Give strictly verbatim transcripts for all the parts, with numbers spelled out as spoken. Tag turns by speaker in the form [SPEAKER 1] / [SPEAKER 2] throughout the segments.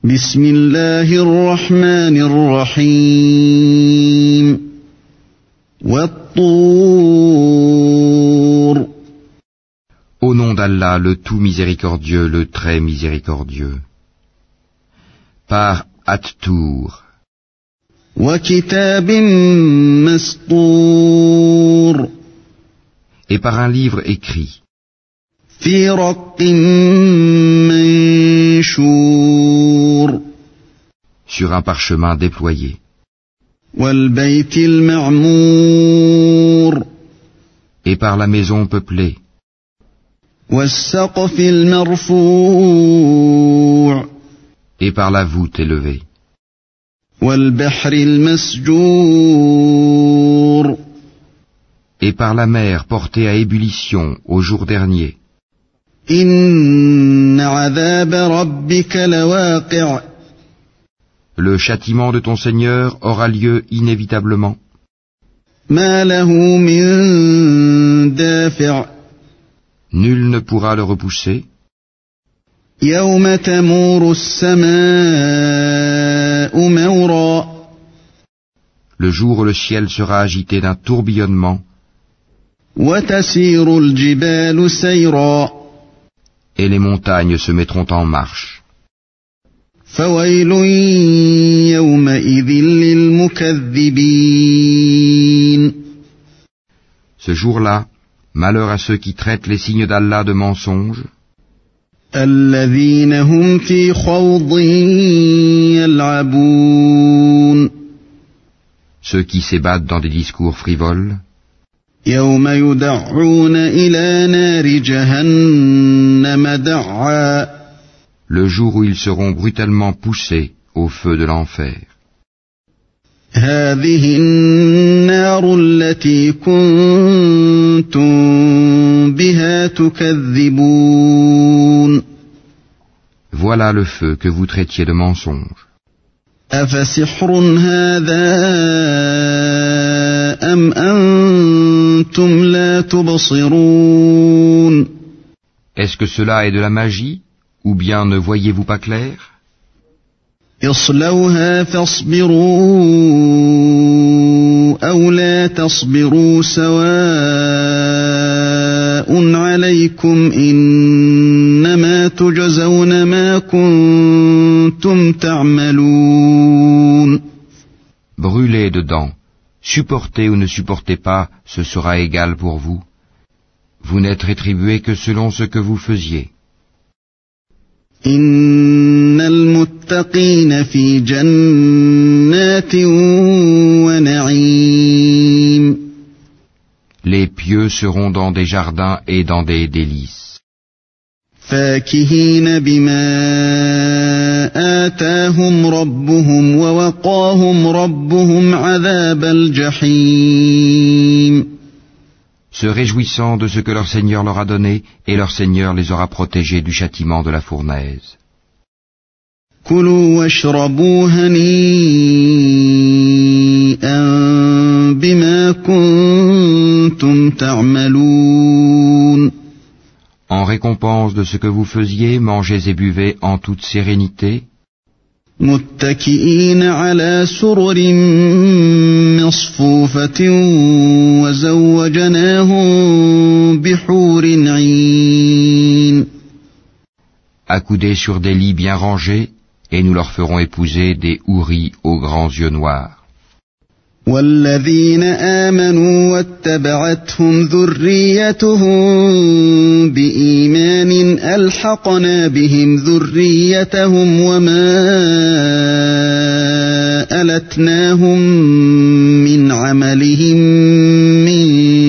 [SPEAKER 1] بسم الله الرحمن الرحيم والطور
[SPEAKER 2] Au nom d'Allah, le tout miséricordieux, le très miséricordieux. Par At-Tour.
[SPEAKER 1] وكتاب مسطور
[SPEAKER 2] Et par un livre écrit.
[SPEAKER 1] في رق منشور
[SPEAKER 2] Sur un parchemin déployé.
[SPEAKER 1] والبيت المعمور
[SPEAKER 2] Et par la maison peuplée.
[SPEAKER 1] والسقف المرفوع
[SPEAKER 2] Et par la voûte élevée.
[SPEAKER 1] والبحر المسجور
[SPEAKER 2] Et par la mer portée à ébullition au jour dernier.
[SPEAKER 1] إن عذاب ربك لواقع
[SPEAKER 2] Le châtiment de ton Seigneur aura lieu inévitablement.
[SPEAKER 1] ما له من دافع
[SPEAKER 2] Nul ne pourra le repousser.
[SPEAKER 1] يوم تمور السماء مورا
[SPEAKER 2] Le jour où le ciel sera agité d'un tourbillonnement.
[SPEAKER 1] وتسير الجبال سيرا
[SPEAKER 2] Et les montagnes se mettront en marche.
[SPEAKER 1] فويل يومئذ للمكذبين
[SPEAKER 2] Ce jour-là, malheur à ceux qui traitent les signes d'Allah de mensonges,
[SPEAKER 1] الذين هم في خوض يلعبون
[SPEAKER 2] ceux qui s'ébattent dans des discours frivoles,
[SPEAKER 1] يوم يدعون إلى نار جهنم دعا
[SPEAKER 2] le jour où ils seront brutalement poussés au feu de l'enfer.
[SPEAKER 1] هذه النار التي كنتم بها تكذبون
[SPEAKER 2] Voilà le feu que vous traitiez de mensonge.
[SPEAKER 1] أفسحر هذا أم أنتم لا تبصرون
[SPEAKER 2] Est-ce que cela est de la magie, ou bien ne voyez-vous pas clair?
[SPEAKER 1] اصلوها فاصبروا أو لا تصبروا سواء عليكم إنما تجزون ما كنتم تعملون
[SPEAKER 2] Brûlez dedans, supportez ou ne supportez pas, ce sera égal pour vous. Vous n'êtes rétribués que selon ce que vous faisiez.
[SPEAKER 1] إن المتقين في جنات ونعيم
[SPEAKER 2] Les pieux seront dans des jardins et dans des délices.
[SPEAKER 1] فاكهين بما آتاهم ربهم ووقاهم ربهم عذاب الجحيم
[SPEAKER 2] Se réjouissant de ce que leur Seigneur leur a donné, et leur Seigneur les aura protégés du châtiment de la fournaise.
[SPEAKER 1] كلوا واشربوا هنيئا بما كنتم تعملون
[SPEAKER 2] En récompense de ce que vous faisiez, mangez et buvez en toute sérénité,
[SPEAKER 1] متكئين على سرر مصفوفة وزوجناهم بحور عين
[SPEAKER 2] accoudés sur des lits bien rangés, et nous leur ferons épouser des houris aux grands yeux noirs.
[SPEAKER 1] والذين آمنوا واتبعتهم ذريتهم بإيمان ألحقنا بهم ذريتهم وما ألتناهم من عملهم من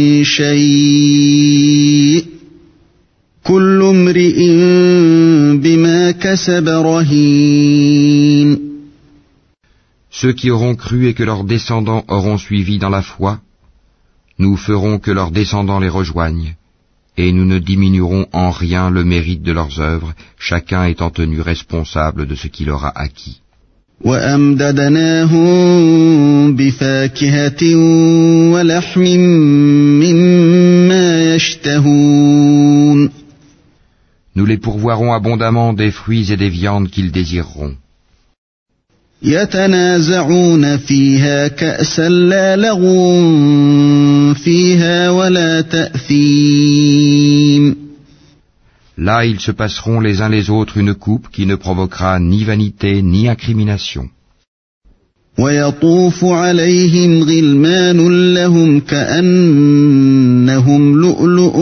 [SPEAKER 1] شيء كل امرئ بما كسب رهين
[SPEAKER 2] Ceux qui auront cru et que leurs descendants auront suivi dans la foi, nous ferons que leurs descendants les rejoignent, et nous ne diminuerons en rien le mérite de leurs œuvres, chacun étant tenu responsable de ce qu'il aura acquis.
[SPEAKER 1] وأمددناهم بفاكهة ولحم مما يشتهون
[SPEAKER 2] Nous les pourvoirons abondamment des fruits et des viandes qu'ils désireront.
[SPEAKER 1] يتنازعون فيها كأسا لا لغو فيها ولا تأثيم.
[SPEAKER 2] Là ils se passeront les uns les autres une coupe qui ne provoquera ni vanité ni incrimination.
[SPEAKER 1] ويطوف عليهم غلمان لهم كأنهم لؤلؤ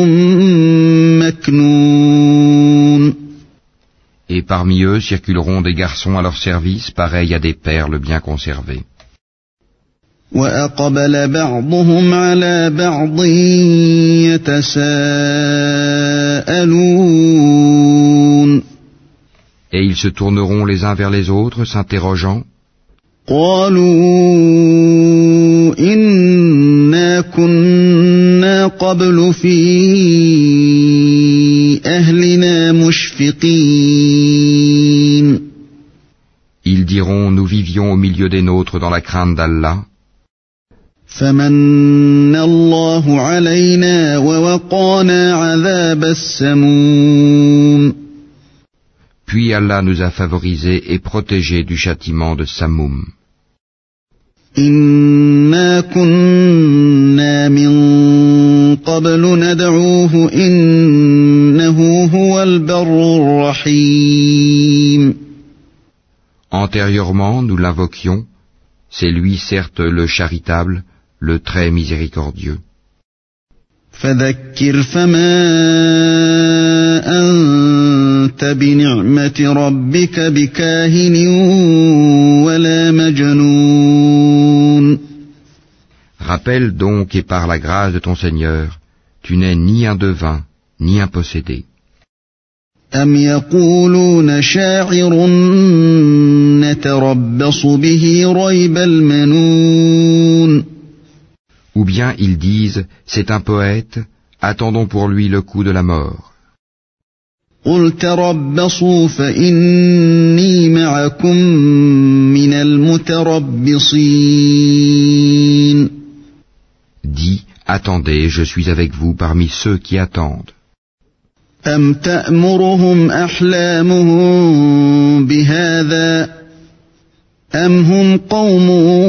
[SPEAKER 1] مكنون.
[SPEAKER 2] Et parmi eux circuleront des garçons à leur service pareils à des perles bien conservées.
[SPEAKER 1] وأقبل بعضهم على بعض يتساءلون.
[SPEAKER 2] Et ils se tourneront les uns vers les autres, s'interrogeant.
[SPEAKER 1] قالوا إنا كنا قبل في أهلنا مشفقين.
[SPEAKER 2] Ils diront, nous vivions au milieu des nôtres dans la crainte d'Allah.
[SPEAKER 1] فمن الله علينا ووقانا عذاب السموم.
[SPEAKER 2] Puis Allah nous a favorisés et protégés du châtiment de Samoum.
[SPEAKER 1] إنا كنا من قبل ندعوه إنه هو البر الرحيم.
[SPEAKER 2] Antérieurement, nous l'invoquions, c'est lui certes le charitable, le très miséricordieux.
[SPEAKER 1] فذكر فما أنت بنعمة ربك بكاهن ولا مجنون.
[SPEAKER 2] Rappelle donc, et par la grâce de ton Seigneur, tu n'es ni un devin, ni un possédé.
[SPEAKER 1] أم يقولون شاعر نتربص به ريب المنون.
[SPEAKER 2] Ou bien ils disent, c'est un poète, attendons pour lui le coup de la mort.
[SPEAKER 1] قل تربصوا فإني معكم من المتربصين.
[SPEAKER 2] Dis, attendez, je suis avec vous parmi ceux qui attendent.
[SPEAKER 1] أم تأمرهم أحلامهم بهذا أم هم قوم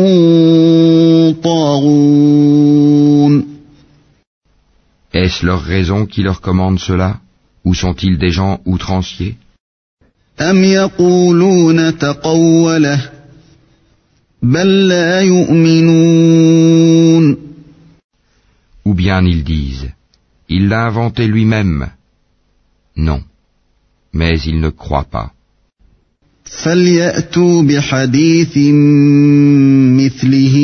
[SPEAKER 1] طاغون.
[SPEAKER 2] Est-ce leur raison qui leur commande cela, ou sont-ils des gens outranciers?
[SPEAKER 1] أم يقولون تقوله بل لا يؤمنون.
[SPEAKER 2] Ou bien ils disent, il l'a inventé lui-même. Non, mais ils ne croient pas.
[SPEAKER 1] فليأتوا بحديث مثله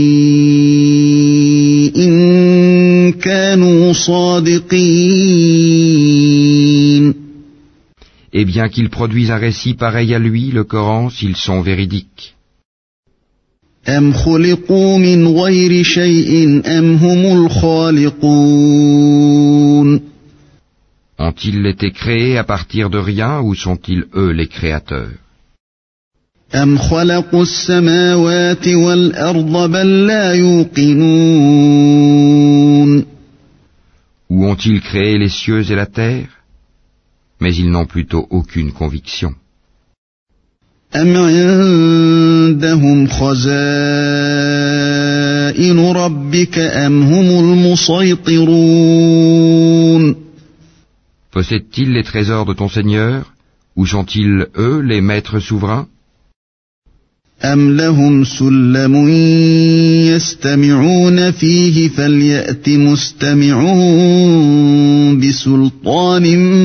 [SPEAKER 1] إن كانوا صادقين.
[SPEAKER 2] Eh bien qu'ils produisent un récit pareil à lui, le Coran, s'ils sont véridiques.
[SPEAKER 1] أم خلقوا من غير شيء أم هم الخالقون.
[SPEAKER 2] Ont-ils été créés à partir de rien ou sont-ils eux les créateurs?
[SPEAKER 1] أم خلقوا السماوات والأرض بل لا يوقنون.
[SPEAKER 2] Ou ont-ils créé les cieux et la terre? Mais ils n'ont plutôt aucune conviction.
[SPEAKER 1] أم عندهم خزائن ربك أم هم المسيطرون.
[SPEAKER 2] Possèdent-ils les trésors de ton Seigneur, ou sont-ils, eux, les maîtres souverains?
[SPEAKER 1] أم لهم سلم يستمعون فيه فليأت مستمعون بسلطان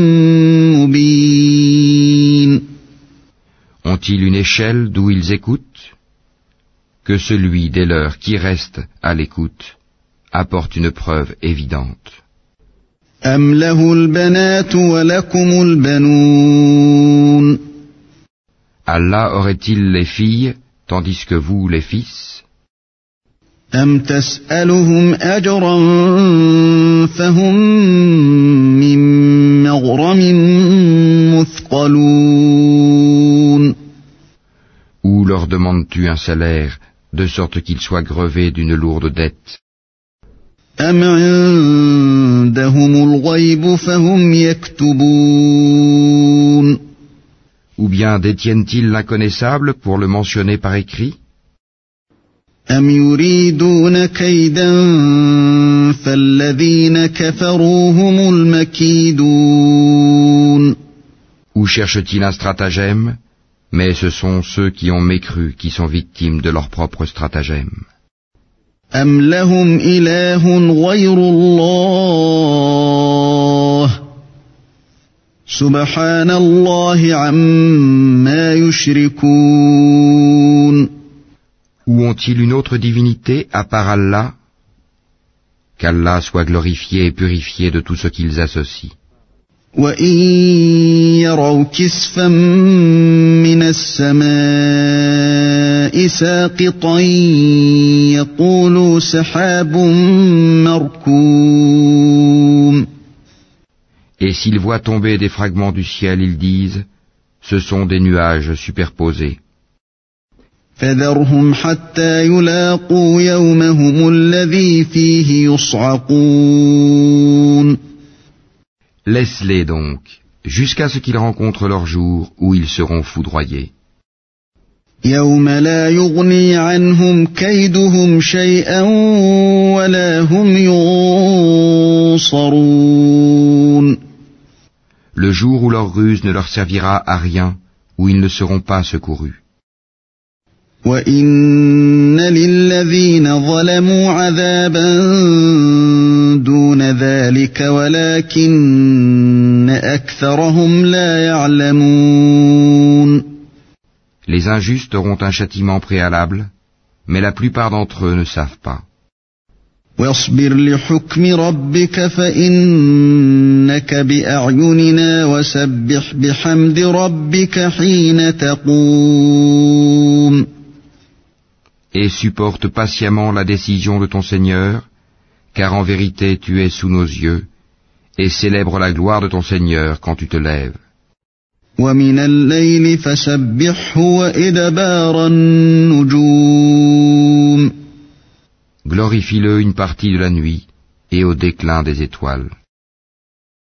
[SPEAKER 1] مبين.
[SPEAKER 2] Ont-ils une échelle d'où ils écoutent? Que celui des leurs qui reste à l'écoute apporte une preuve évidente.
[SPEAKER 1] أم له البنات ولكم البنون.
[SPEAKER 2] Allah aurait-il les filles, tandis que vous les fils?
[SPEAKER 1] أم تسألهم أجرا فهم من مغرم مثقلون.
[SPEAKER 2] Ou leur demandes-tu un salaire, de sorte qu'ils soient grevés d'une lourde dette?
[SPEAKER 1] أم عندهم الغيب فهم يكتبون.
[SPEAKER 2] Ou bien détiennent-ils l'inconnaissable pour le mentionner par écrit?
[SPEAKER 1] أم يريدون كيدا فالذين كفروا هم المكيدون.
[SPEAKER 2] Ou cherchent-ils un stratagème? Mais ce sont ceux qui ont mécru qui sont victimes de leur propre stratagème.
[SPEAKER 1] أم لهم إله غير الله سبحان الله عما يشركون.
[SPEAKER 2] Ou ont-ils une autre divinité à part Allah? Qu'Allah soit glorifié et purifié de tout ce qu'ils associent.
[SPEAKER 1] وَإِن يَرَوْا كِسْفًا مِّنَ السَّمَاءِ سَاقِطًا يَقُولُوا سَحَابٌ مَّرْكُومٌ.
[SPEAKER 2] Et s'ils voient tomber des fragments du ciel, ils disent, ce sont des nuages superposés.
[SPEAKER 1] فَذَرْهُمْ حَتَّى يُلَاقُوا يَوْمَهُمُ الَّذِي فِيهِ يُصْعَقُونَ.
[SPEAKER 2] Laisse-les donc, jusqu'à ce qu'ils rencontrent leur jour où ils seront foudroyés.
[SPEAKER 1] يَوْمَ لَا يُغْنِي عَنْهُمْ كَيْدُهُمْ شَيْئًا وَلَا هُمْ يُنصَرُونَ.
[SPEAKER 2] Le jour où leur ruse ne leur servira à rien, où ils ne seront pas secourus.
[SPEAKER 1] وَإِنَّ لِلَّذِينَ ظَلَمُوا عَذَابًا دُونَ ذَلِكَ وَلَكِنَّ أَكْثَرَهُمْ لَا يَعْلَمُونَ.
[SPEAKER 2] Les injustes auront un châtiment préalable, mais la plupart d'entre eux ne savent pas.
[SPEAKER 1] وَاصْبِرْ لِحُكْمِ رَبِّكَ فَإِنَّكَ بِأَعْيُنِنَا وَسَبِّحْ بِحَمْدِ رَبِّكَ حِينَ تَقُومُ.
[SPEAKER 2] Et supporte patiemment la décision de ton Seigneur, car en vérité tu es sous nos yeux, et célèbre la gloire de ton Seigneur quand tu te lèves.
[SPEAKER 1] وَمِنَ اللَّيْلِ فَسَبِّحْهُ وَإِدْبَارَ النُّجُومِ.
[SPEAKER 2] Glorifie-le une partie de la nuit et au déclin des étoiles.